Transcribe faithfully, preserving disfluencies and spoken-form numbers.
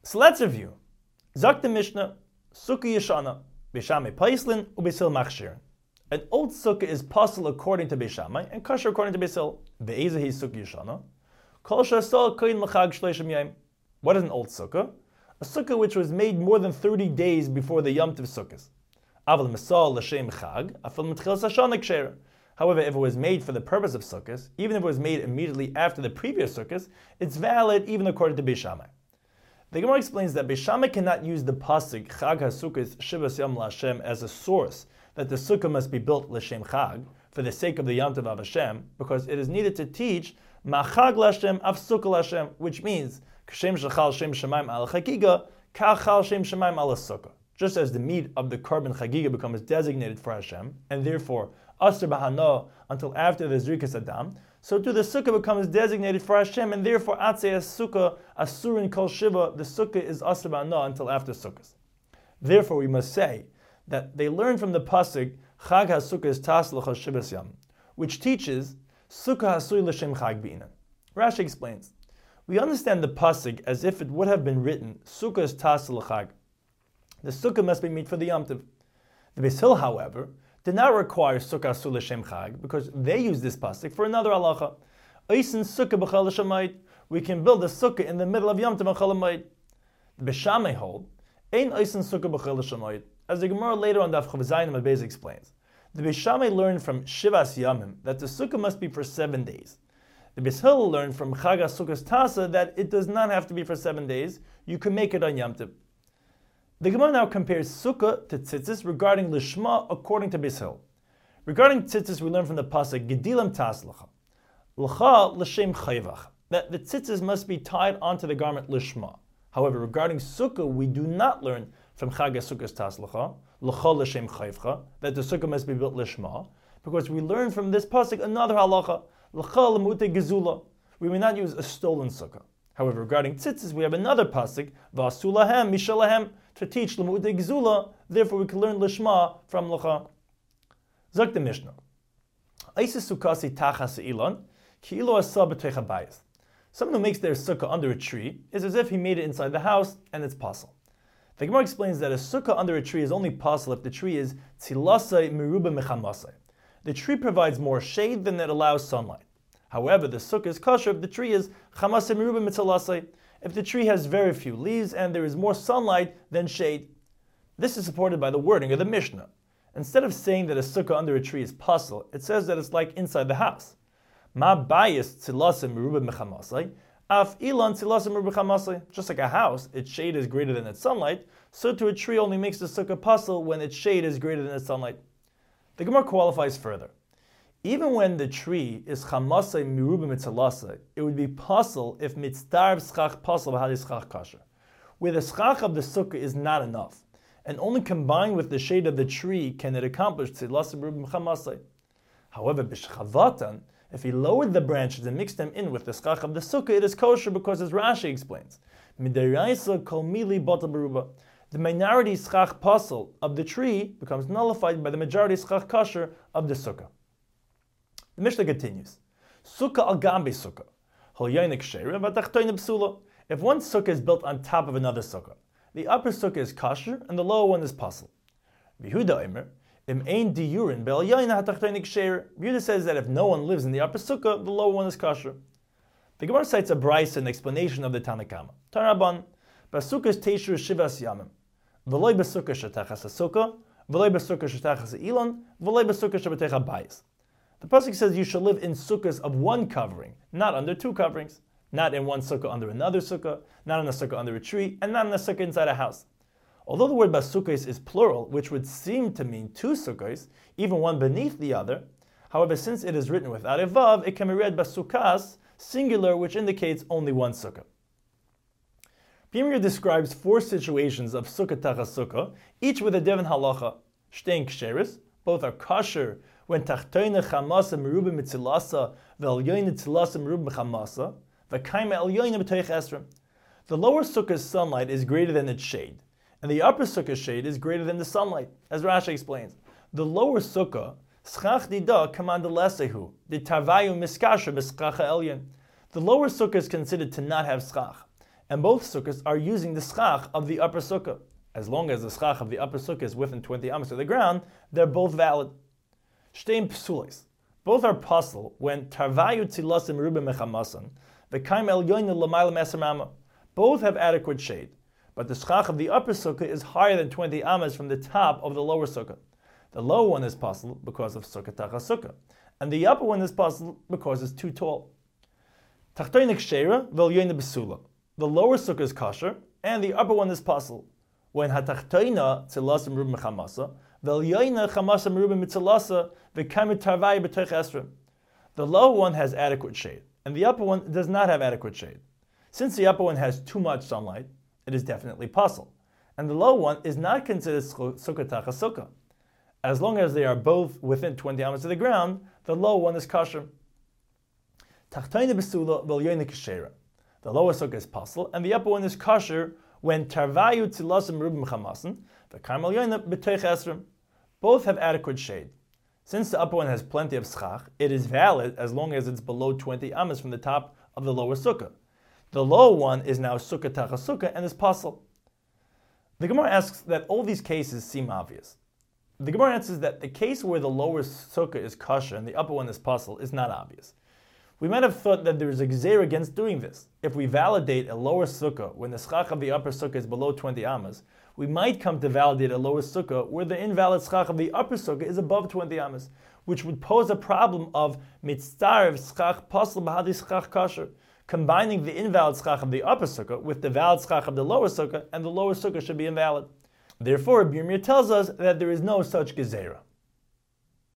So let's review. Zok the Mishnah, Sukkah Yeshana, Beishamai Paislin, Ubesil Machshir. An old sukkah is possible according to Beishamai and kosher according to Beisil. Ve'ezah hi Sukkah Yeshana. Kol shasal koyin l'chag shleishim yayim. What is an old sukkah? A sukkah which was made more than thirty days before the Yom Tov Sukkahs. Aval misal l'shem chag, afal mitchilas hashana ksher. However, if it was made for the purpose of sukkahs, even if it was made immediately after the previous sukkahs, it's valid even according to Beishamai. The Gemara explains that Beishamai cannot use the pasuk Chag HaSukkos Shivas Yom LaHashem as a source that the sukkah must be built l'shem chag for the sake of the Yom Tov of Hashem, because it is needed to teach Ma'chag LaHashem Af Sukkah LaHashem, which means K'shem shechal Shem Shemaim al Chagiga Ka'chal Shem Shemaim al Sukkah. Just as the meat of the korban Chagiga becomes designated for Hashem, and therefore Asr B'Hana until after the Zrikas Adam, so too the sukkah becomes designated for Hashem, and therefore Atzei Sukkah Asurin Kol Shiva, the sukkah is Asr B'Hana until after Sukkahs. Therefore we must say that they learn from the pasuk Chag HaSukkah is Tas L'chol Shivas Yom, which teaches Sukkah Hasui L'Shem Chag B'inan. Rashi explains, we understand the pasuk as if it would have been written Sukkah is Tas L'Chag. The sukkah must be made for the Yom Tov. The Beis Hillel, however, did not require Sukkah Hasui L'Shem Chag because they use this pasuk for another halacha. Oisin Sukkah B'chol Hashemayit. We can build a sukkah in the middle of Yom Tov B'chol Hashemayit. The Beishamai hold Ein Oisin Sukkah B'chol Hashemayit. As the Gemara later on Daf Chav Zayin Amud explains, the Beishamai learned from Shivas Yamim that the sukkah must be for seven days. The Beis Hillel learned from Chag HaSukkos Tasa that it does not have to be for seven days. You can make it on Yom Tov. The Gemara now compares sukkah to tzitzis regarding lishma according to Beis Hillel. Regarding tzitzis, we learn from the pasuk Gedilim Tas L'cha, L'cha L'shem Chayvach, that the tzitzis must be tied onto the garment lishma. However, regarding sukkah, we do not learn from Chag HaSukkos Tas L'cha, L'cha L'shem Chayvcha, that the sukkah must be built lishma, because we learn from this pasuk another halacha, L'cha L'mute Gezula. We may not use a stolen sukkah. However, regarding tzitzis, we have another pasuk, V'asu lahem Mishalahem, to teach L'mute Gezula, therefore we can learn lishma from L'cha. Zok the Mishnah. Isis Sukkasi Tachas Ilan, Ki ilo asa b'teich habayis. Someone who makes their sukkah under a tree is as if he made it inside the house, and it's possible. The Gemara explains that a sukkah under a tree is only possible if the tree is tzilasai meruba mechamasai. The tree provides more shade than it allows sunlight. However, the sukkah is kosher if the tree is chamasai meruba mitzalasai, if the tree has very few leaves and there is more sunlight than shade. This is supported by the wording of the Mishnah. Instead of saying that a sukkah under a tree is possible, it says that it's like inside the house. Ma bayis tzilasai meruba mechamasai. Af ilan tzilasai meruba mechamasai. Just like a house, its shade is greater than its sunlight, so to a tree only makes the sukkah possible when its shade is greater than its sunlight. The Gemara qualifies further. Even when the tree is chamasai miruba mitzalasai, it would be possible if mitzdarv schach possible b'hadis schach kasher, where the schach of the sukkah is not enough, and only combined with the shade of the tree can it accomplish tzilasai miruba chamasai. However, b'shchavatan, if he lowered the branches and mixed them in with the schach of the sukkah, it is kosher because, as Rashi explains, midaraisa kol mili batal beruba. The minority schach pasul of the tree becomes nullified by the majority schach kasher of the sukkah. The Mishnah continues, Sukkah al gambe sukkah, holyonik sheira v'tachtoin psula. If one sukkah is built on top of another sukkah, the upper sukkah is kosher and the lower one is pasul. Yehuda Omer, im ein diyurin be'elyoin hatachtonik sheira. Yehuda says that if no one lives in the upper sukkah, the lower one is kosher. The Gemara cites a brayso in explanation of the Tanakama. Tanaban, basukkah is teishu shivas yamim. V'loy b'sukkah shetachas ha'sukkah, v'loy b'sukkah shetachas ha'ilon, v'loy b'sukkah shebeteich habayis. The pasuk says you shall live in sukkahs of one covering, not under two coverings, not in one sukkah under another sukkah, not in a sukkah under a tree, and not in a sukkah inside a house. Although the word basukkahs is plural, which would seem to mean two sukkahs, even one beneath the other, however, since it is written without a vav, it can be read basukkas, singular, which indicates only one sukkah. Pimir describes four situations of sukkah tachas sukkah, each with a different halacha. Shtein ksheris, both are kosher when tachtoine chamasa meruba mitzilasa ve'elyoine tzilasa meruba chamasa ve'kaima elyoine b'toich esrim. The lower sukkah's sunlight is greater than its shade, and the upper sukkah's shade is greater than the sunlight, as Rashi explains. The lower sukkah schach dida kamanda lesehu the tavayu miskasha b'schacha elyon. The lower sukkah is considered to not have schach, and both sukkahs are using the schach of the upper sukkah. As long as the schach of the upper sukkah is within twenty amos of the ground, they're both valid. Shteim psulis. Both are pasul when tarvayu tzilasim merubim mechamasan, v'kaim elyoyin l'mayla meser amma. Both have adequate shade, but the schach of the upper sukkah is higher than twenty amos from the top of the lower sukkah. The lower one is pasul because of sukkah tachas sukkah, and the upper one is pasul because it's too tall. Tachtoinik sheira v'elyoyin besula. The lower sukkah is kosher, and the upper one is pasul. When hatachtoina tzilasim merubim mechamasa, v'elyoyin chamasa merubim mitzilasa, v'kaim tarvayu b'toich esrim. The lower one has adequate shade, and the upper one does not have adequate shade. Since the upper one has too much sunlight, it is definitely pasul, and the lower one is not considered sukkah tachas sukkah. As long as they are both within twenty amos of the ground, the lower one is kosher. Tachtoina besula v'elyoyin k'sheira. The lower sukkah is pasul, and the upper one is kosher when tarvayu tzilasim merubim chamasin, v'kaim elyoyin b'toich esrim. Both have adequate shade. Since the upper one has plenty of schach, it is valid as long as it's below twenty amos from the top of the lower sukkah. The lower one is now sukkah tachas sukkah and is pasul. The Gemara asks that all these cases seem obvious. The Gemara answers that the case where the lower sukkah is kosher and the upper one is pasul is not obvious. We might have thought that there is a gzeir against doing this. If we validate a lower sukkah when the schach of the upper sukkah is below twenty amos, we might come to validate a lower sukkah where the invalid schach of the upper sukkah is above twenty amos, which would pose a problem of mitzarv schach pasul b'hadi schach kosher, combining the invalid schach of the upper sukkah with the valid schach of the lower sukkah, and the lower sukkah should be invalid. Therefore, Rabbi Yirmiyah tells us that there is no such gezerah.